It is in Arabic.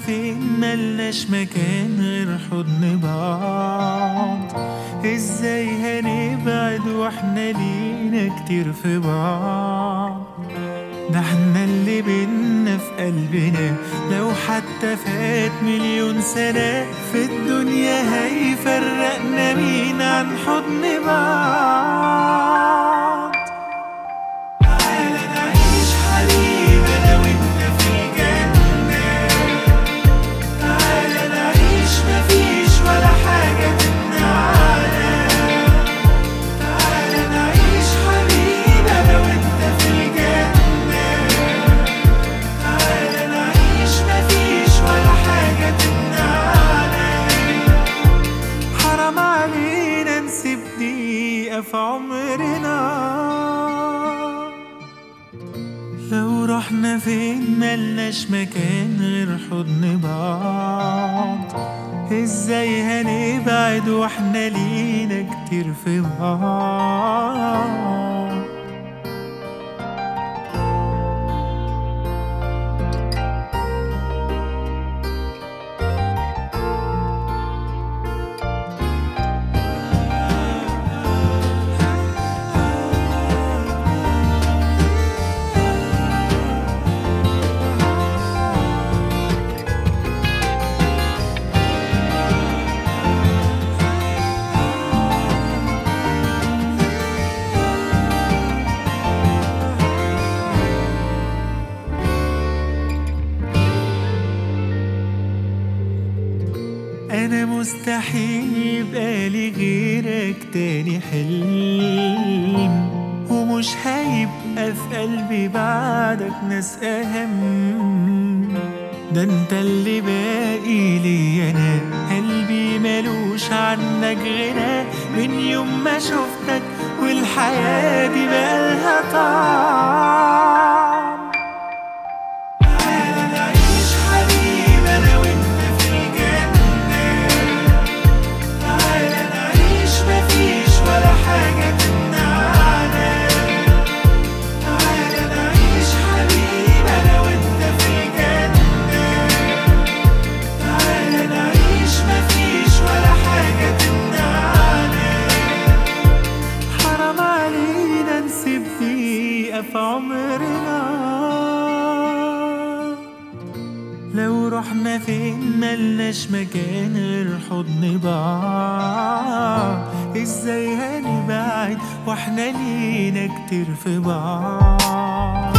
فين ملناش مكان غير حضن بعض. ازاي هنبعد واحنا لينا كتير في بعض؟ ده احنا اللي بينا في قلبنا لو حتى فات مليون سنة في الدنيا هيفرقنا مين عن حضن بعض. تعالى نعيش حبيب انا وانت في الجنة، تعالى نعيش مفيش ولا حاجة تمنعنا، تعالى نعيش حبيب انا وانت في الجنة، تعالى نعيش مفيش ولا حاجة تمنعنا. حرام علينا نسيب دقيقة في عمرنا، لو رحنا فين ملناش مكان غير حضن بعض. ازاي هنبعد واحنا لينا كتير في بعض؟ أنا مستحيل يبقى لي غيرك تاني حلم، ومش هيبقى في قلبي بعدك ناس أهم. ده انت اللي باقي لي أنا، قلبي ملوش عنك غنى من يوم ما شفتك والحياة دي بقالها طعم. في عمرنا لو رحنا فين ملناش مكان غير حضن بعض. ازاي هنبعد واحنا لينا كتير في بعض؟